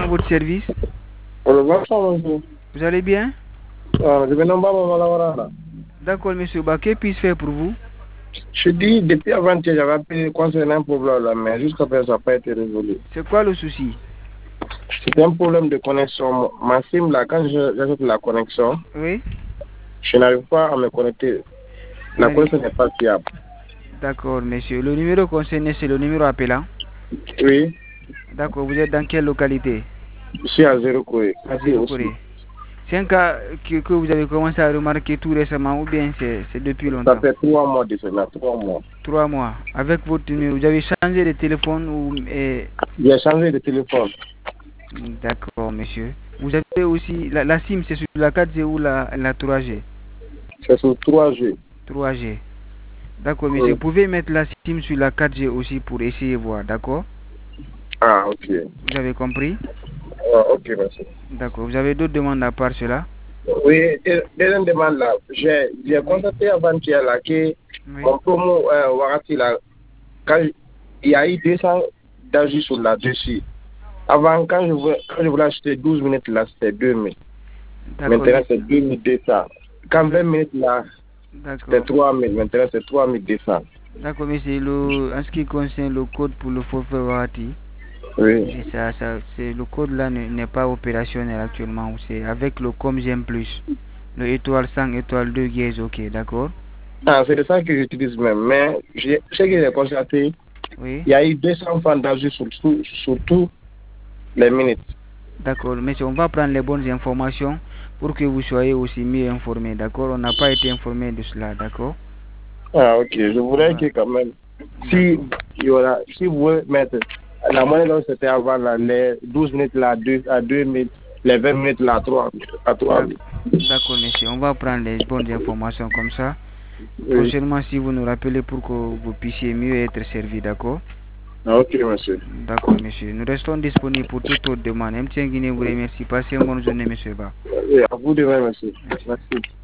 votre service? Bonjour. Vous allez bien? Je me nomme Baba. D'accord, monsieur. Que puis-je faire pour vous? Je dis, depuis avant-hier, j'avais appelé concernant un problème là, mais jusqu'à présent, ça n'a pas été résolu. C'est quoi le souci? C'est un problème de connexion. Ma SIM, là, quand j'ajoute la connexion, Oui. je n'arrive pas à me connecter. La connexion n'est pas fiable. D'accord, monsieur. Le numéro concerné, c'est le numéro appelant? Oui. D'accord. Vous êtes dans quelle localité? Je suis à Zéro Corée. À Zéro Corée. C'est un cas que vous avez commencé à remarquer tout récemment ou bien c'est depuis longtemps? Ça fait 3 mois de cela, 3 mois. 3 mois. Avec votre numéro, vous avez changé de téléphone ou... J'ai changé de téléphone. D'accord, monsieur. Vous avez aussi... La SIM, c'est sur la 4G ou la 3G? C'est sur 3G. 3G. D'accord, monsieur. Vous pouvez mettre la SIM sur la 4G aussi pour essayer de voir, d'accord? Ah, ok. Vous avez compris? Ok, merci. D'accord. Vous avez d'autres demandes à part cela? Oui, deuxième demande là. J'ai constaté avant-hier là que mon promo Warati là, quand il y a eu 200 d'ajouts sur la dessus. Avant, quand je voulais acheter 12 minutes là, c'était 2000. Maintenant, c'est 2200. Quand 20 minutes là, c'était 3000. Maintenant, c'est 3200. D'accord, mais c'est en ce qui concerne le code pour le forfait Warati. Oui. C'est le code là n'est pas opérationnel actuellement. C'est avec le ComGem Plus. Le étoile 100, étoile 2 qui est ok, d'accord? Ah, c'est de ça que j'utilise même. Mais ce que j'ai constaté, il y a eu 200 francs d'ajouts sur tous les minutes. D'accord, mais on va prendre les bonnes informations pour que vous soyez aussi mieux informés, d'accord? On n'a pas été informé de cela, d'accord? Ah, ok. Je voudrais que quand même, si vous voulez mettre la moyenne dont c'était avant, là, les 12 minutes là, à 2 minutes, les 20 minutes là, à 3 minutes. D'accord, monsieur. On va prendre les bonnes informations comme ça. Prochainement, si vous nous rappelez pour que vous puissiez mieux être servi, d'accord? Ok, monsieur. D'accord, monsieur. Nous restons disponibles pour toute autre demande. MTN Guinée vous remercie. Passez une bonne journée, monsieur Ba. À vous de même, monsieur. Merci.